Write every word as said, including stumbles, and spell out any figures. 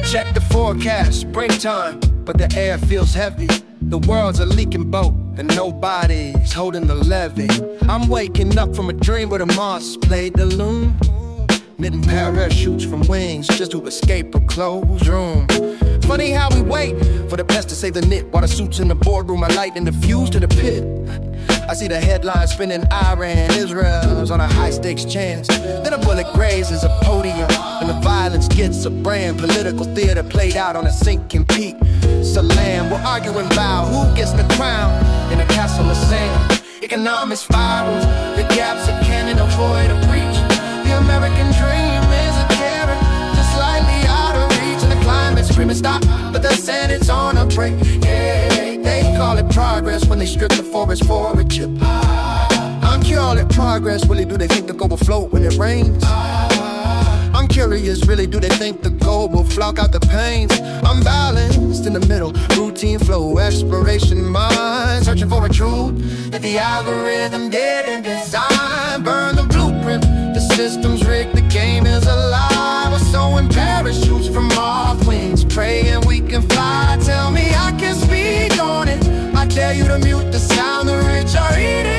Check the forecast, springtime, but the air feels heavy. The world's a leaking boat, and nobody's holding the levee. I'm waking up from a dream where the moss played the loon, knitting parachutes from wings just to escape a closed room. Funny how we wait for the best to save the knit, while the suits in the boardroom are lighting the fuse to the pit. I see the headlines spinning, Iran, Israel's on a high-stakes chance. Then a bullet grazes a podium, and the violence gets a brand. Political theater played out on a sinking peak. Salam, we're arguing about who gets the crown in a castle of sand. Economics spirals, the gaps that can't avoid a breach. The American dream is a carrot, just slightly out of reach. And the climate screaming stop, but the Senate's on a break. Yeah, they call it progress when they strip the forest for a chip. I'm call it progress, really do they think the gold will float when it rains? I'm curious, really do they think the gold will flock out the pains? I'm balanced in the middle, routine flow, exploration mind, searching for a truth that the algorithm didn't design. Burn the blueprint, the system's rigged, the game is alive. We're sewing parachutes from moth wings, praying we can fly. Tell me I can speak on it, I dare you to mute the sound, the rich are eating